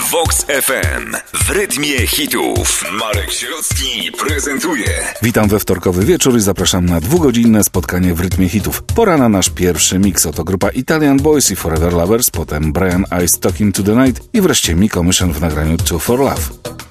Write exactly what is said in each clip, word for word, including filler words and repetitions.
Vox F M. W rytmie hitów. Marek Sierocki prezentuje. Witam we wtorkowy wieczór i zapraszam na dwugodzinne spotkanie w rytmie hitów. Pora na nasz pierwszy mix. Oto grupa Italian Boys i Forever Lovers, potem Brian Ice Talking to the Night i wreszcie Miko Mission w nagraniu Two for Love.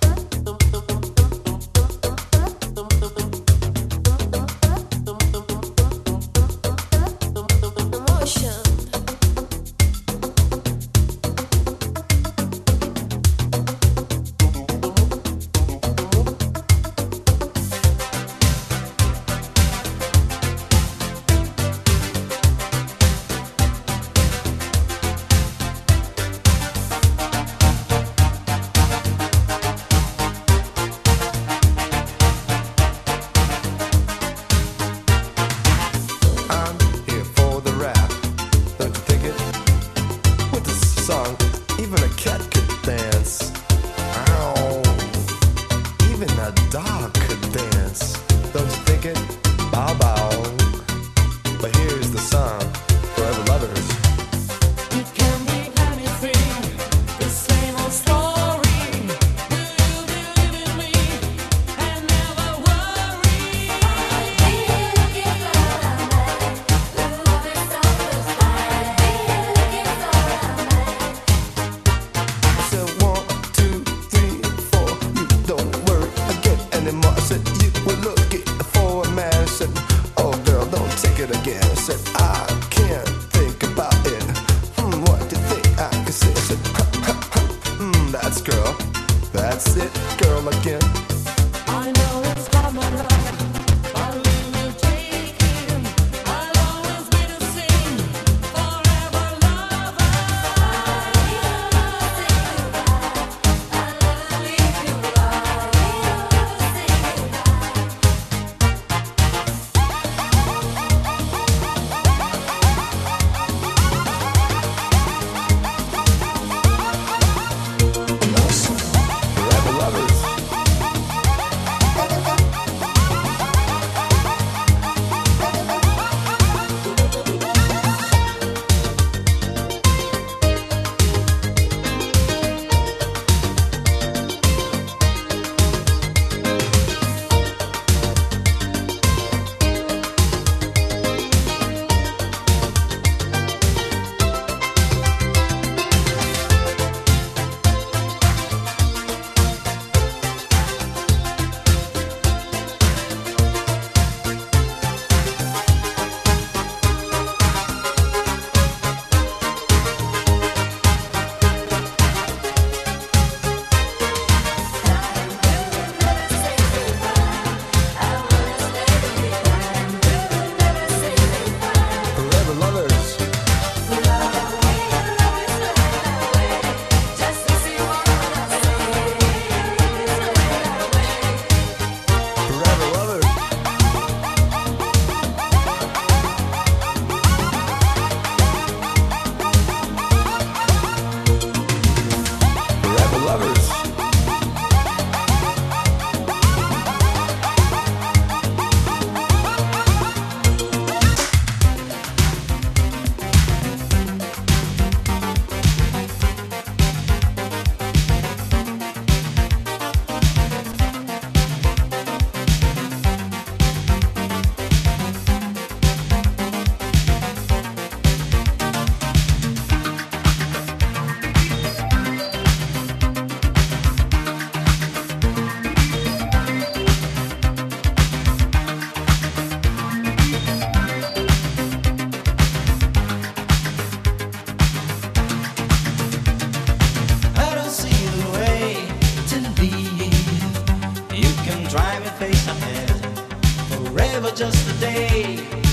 Just a day,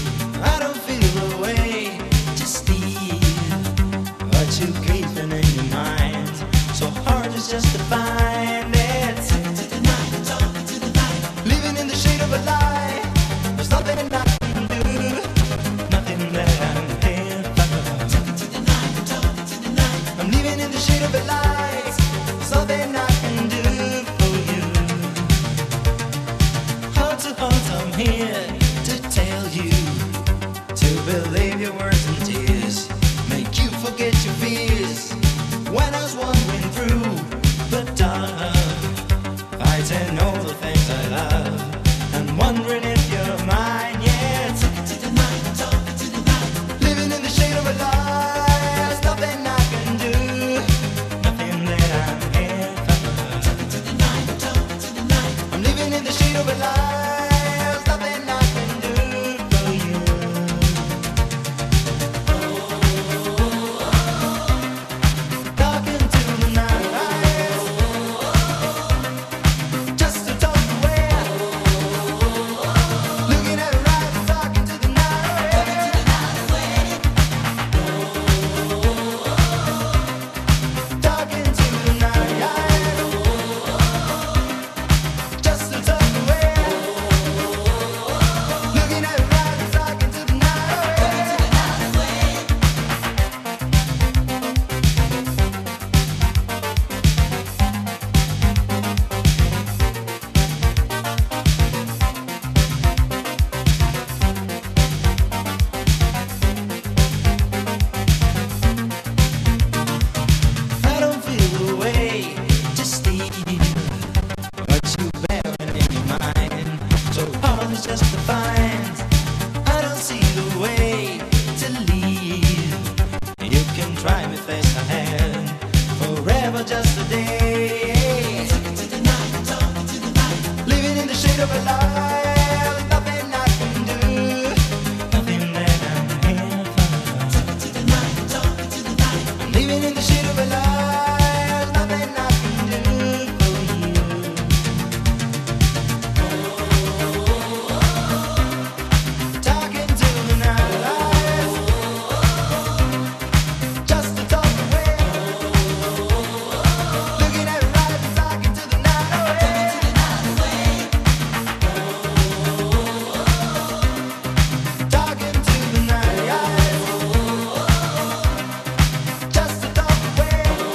I don't feel the way to steal what you keeping in your mind. So hard is just to find it. Talking to the night, talking to the night. Living in the shade of a lie. There's nothing I can do, nothing that I can't find. Talking to the night, talking to the night. I'm living in the shade of a lie. There's nothing I can do for you. Heart to heart, I'm here to tell you to believe your words and tears, make you forget your fears. When I was wandering through Just to talk away.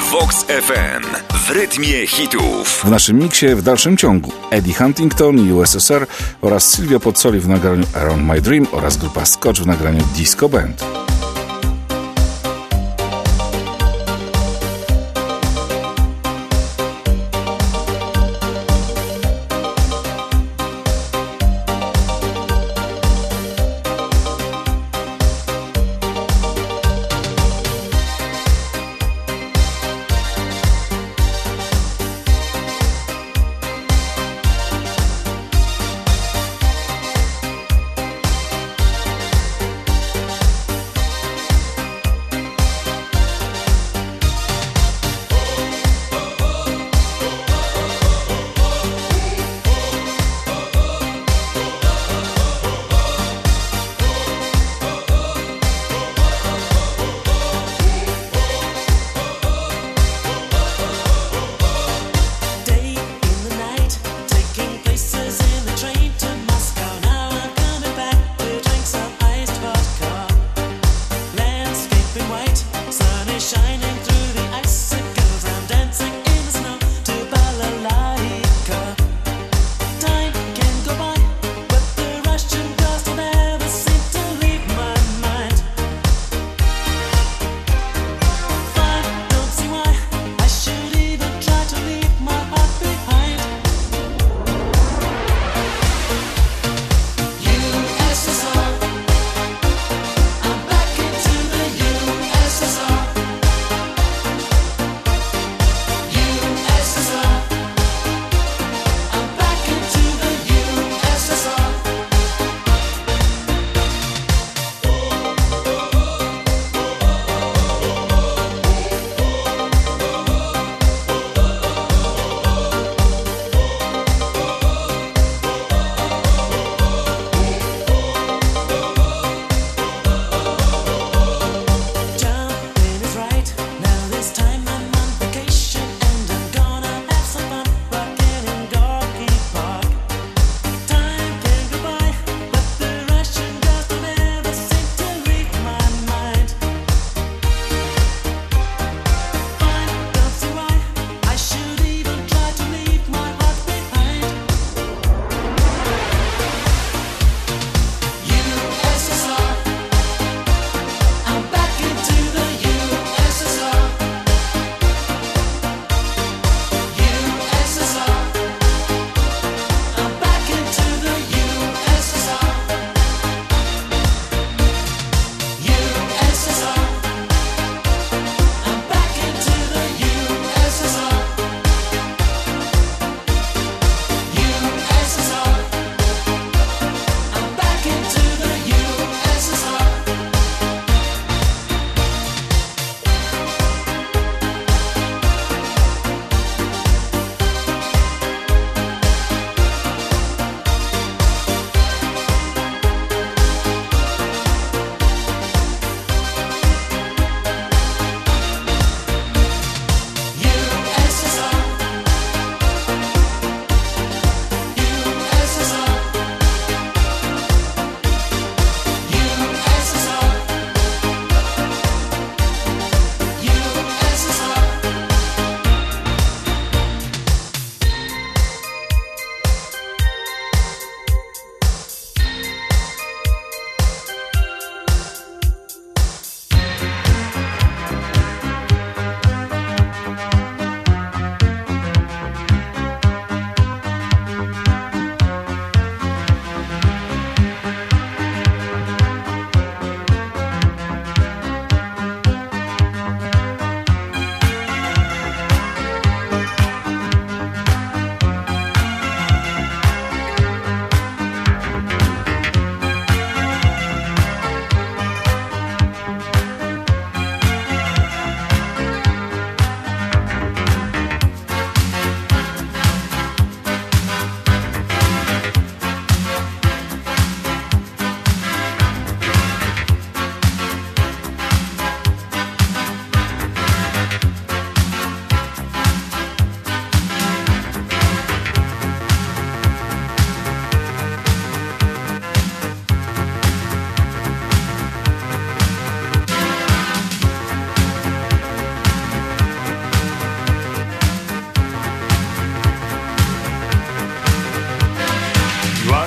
Vox F M w rytmie hitów. W naszym miksie w dalszym ciągu Eddie Huntington, U S S R oraz Silvio Pozzoli w nagraniu Around My Dream oraz grupa Scotch w nagraniu Disco Band.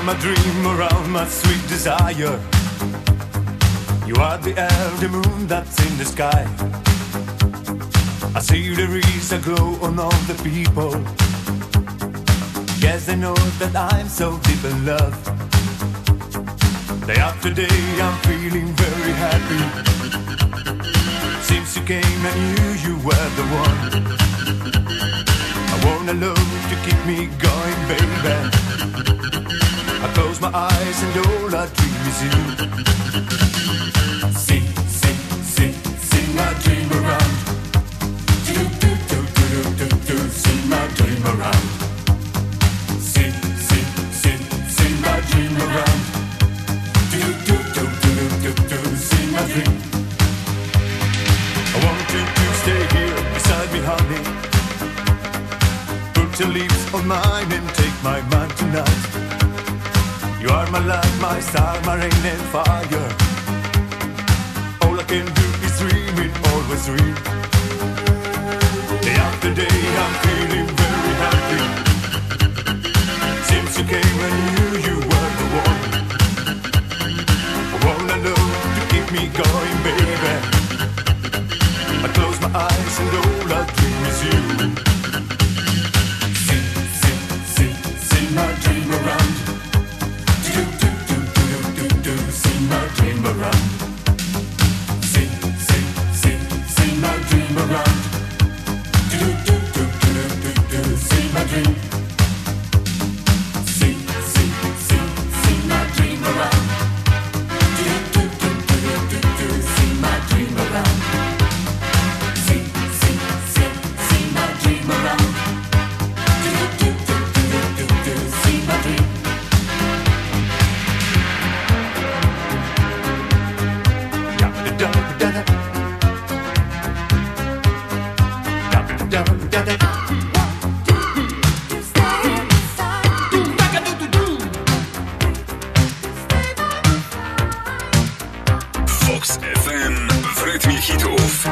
are my dream around my sweet desire. You are the air, the moon that's in the sky. I see there is a glow on all the people. Yes, they know that I'm so deep in love. Day after day I'm feeling very happy. Since you came I knew you were the one. I wanna love to keep me going, baby. I close my eyes and all I dream is you. Sing, sing, sing, sing my dream around. Do, do, do, do, do, do, do, sing my dream around. Sing, sing, sing, sing my dream around. Do, do, do, do, do, do, do, sing my dream. I want you to stay here beside me, honey. Put your lips on mine and take my mind tonight. You are my light, my star, my rain and fire. All I can do is dream it, always dream. Day after day I'm feeling very happy. Since you came I knew you were the one. I wanna know to keep me going, baby. I close my eyes and all I dream is you. Sing, sing, sing, sing my dream around. Do, do, do, do, do, do, do, sing my dream around. Sing, sing, sing, sing my dream around. Do, do, do, do, do, do, do, sing my dream. Sing, sing, sing, sing my dream around. Do, do, do, do, do, do, sing my dream around. Sing, sing, sing, sing my dream around. Do, do, do, do, do, do, sing my dream. Fox F M w rytmie hitów.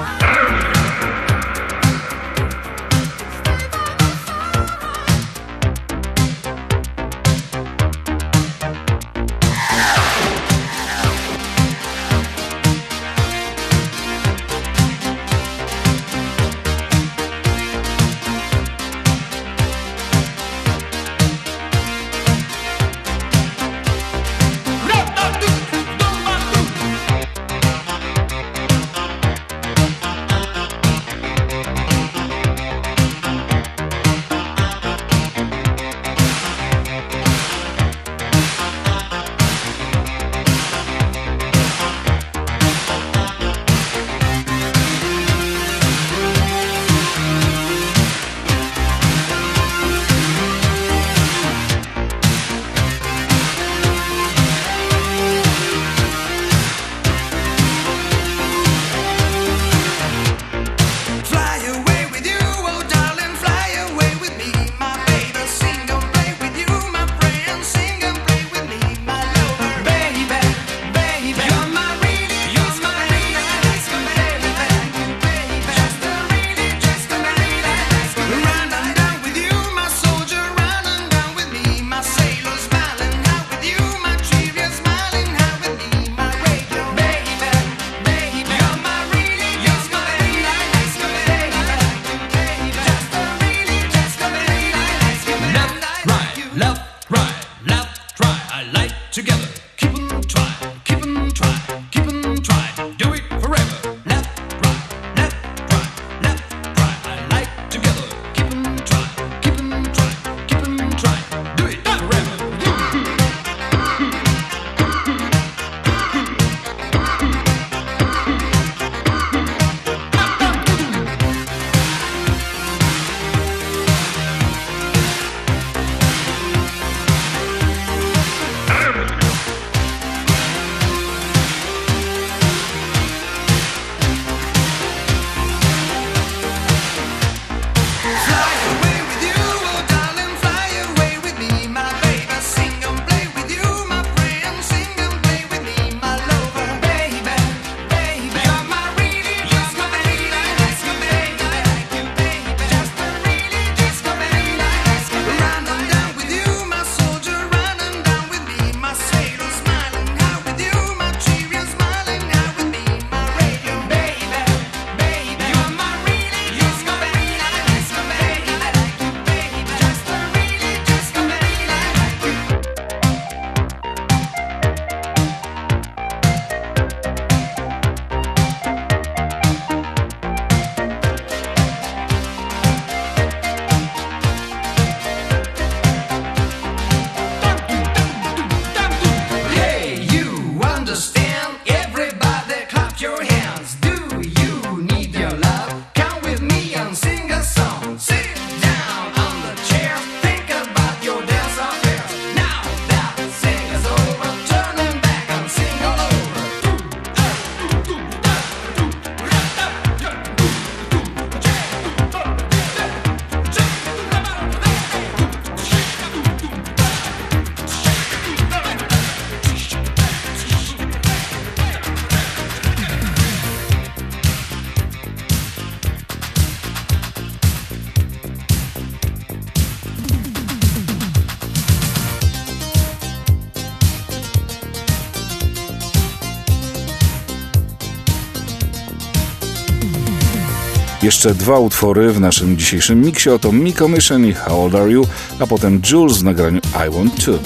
Jeszcze dwa utwory w naszym dzisiejszym miksie, oto Miko Mission i How Old Are You, a potem Jules w nagraniu I Want To.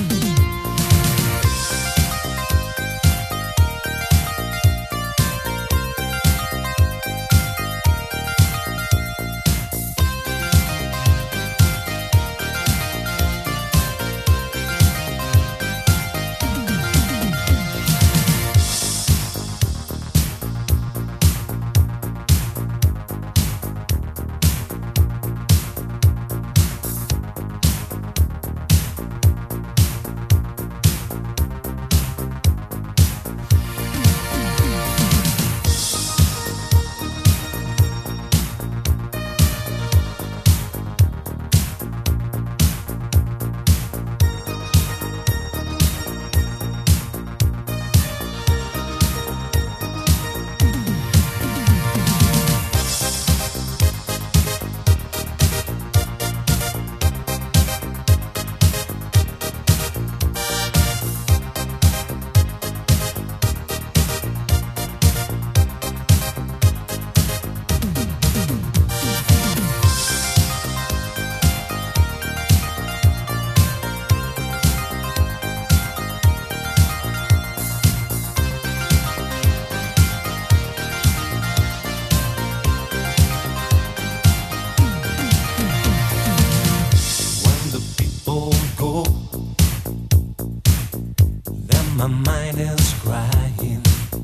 My mind is crying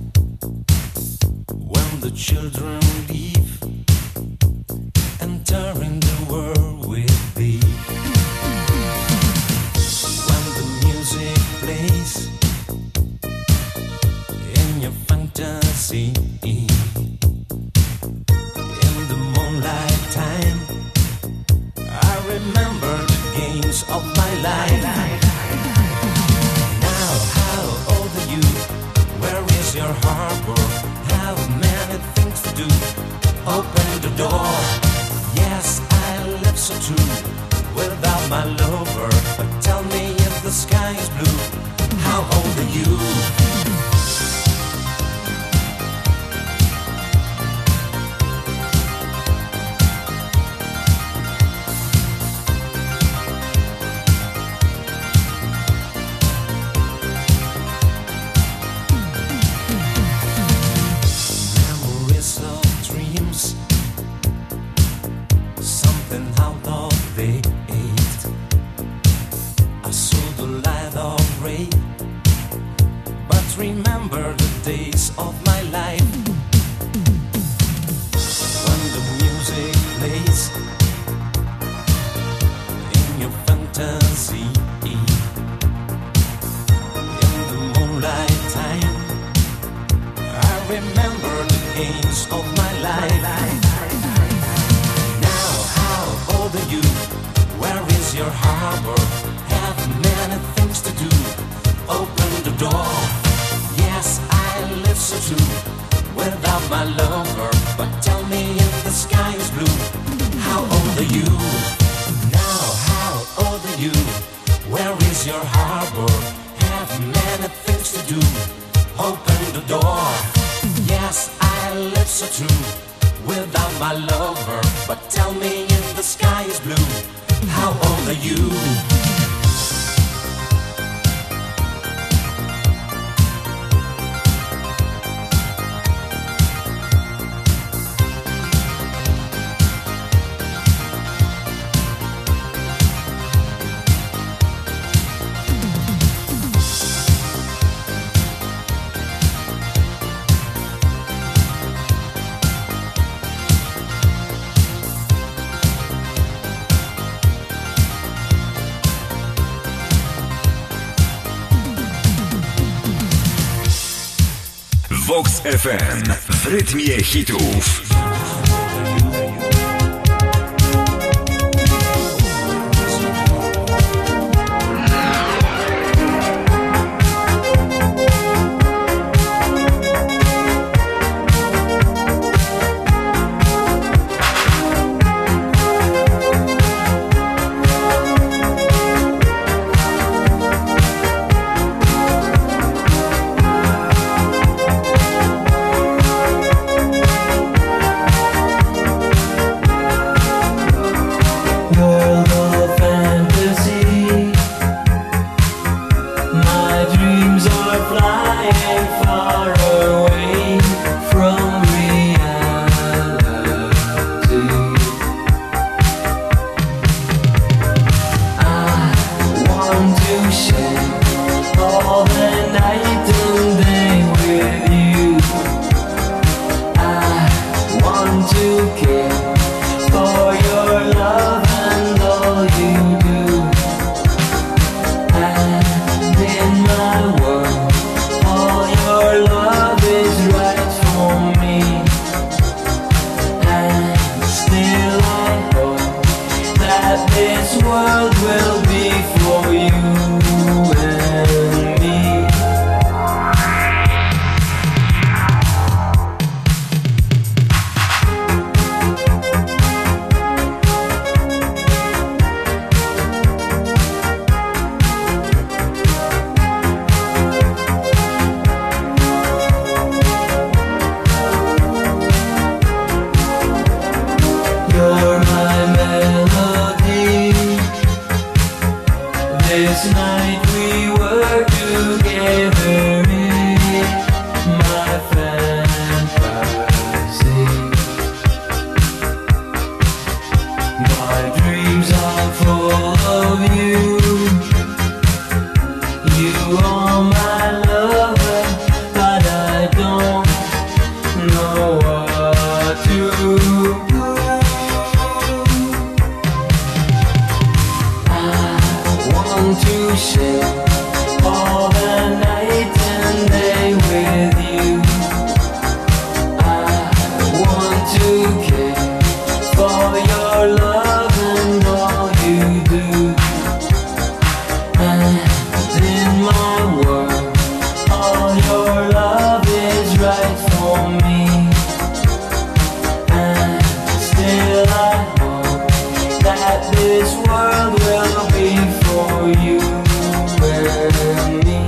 when the children leave, entering the world with thee. When the music plays in your fantasy, in the moonlight time, I remember the games of my life. Your harbor, have many things to do. Open the door. Yes, I live so true without my lover. But tell me if the sky is blue, how old are you? Remember the days of my life when the music plays in your fantasy, in the moonlight time. I remember the games of my life. Now, how old are you? Where is your harbor? Have many things to do. Open the door. Yes, I live so true without my lover. But tell me if the sky is blue, how old are you? Now, how old are you? Where is your harbor? Have many things to do. Open the door. Yes, I live so true without my lover. But tell me if the sky is blue, how old are you? Vox F M w rytmie hitów. that this world will be for you and me. You're my melody. This night we were together in my fantasy. My dreams are full of you. You are my lover, but I don't know what to do. To share all the night and day with you. I want to care for your love and all you do. And in my world, all your love is right for me. And still I hope that this world will be for you and me.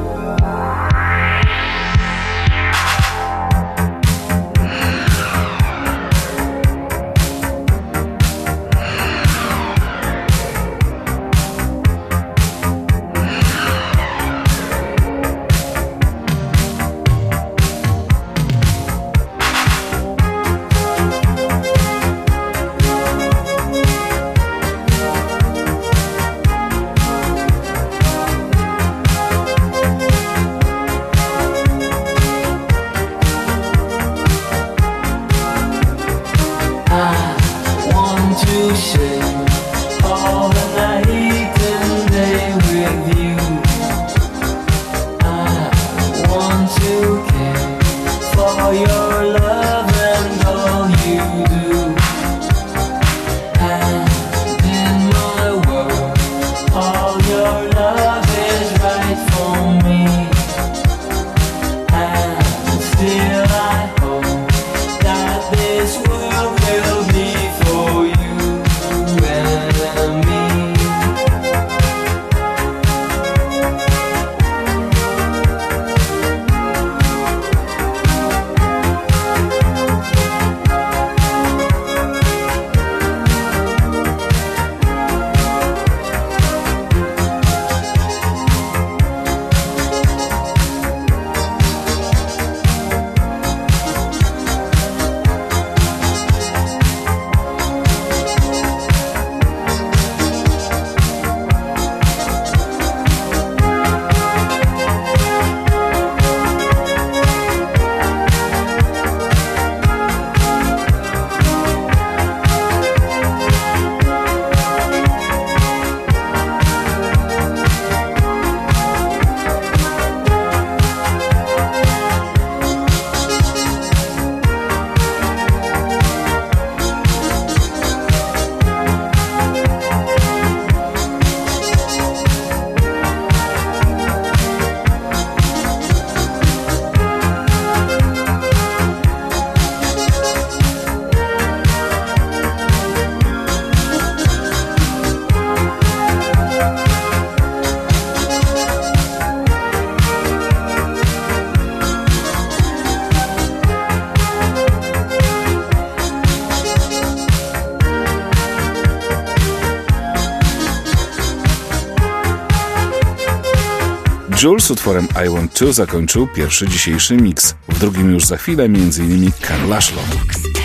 I want to share all the night and day with you. I want to care for your love and all you do. And in my world, all your love is right for me. And still I hope that this world will be for you and me. Jules z utworem I Want To zakończył pierwszy dzisiejszy mix. W drugim już za chwilę między innymi Ken Laszlo.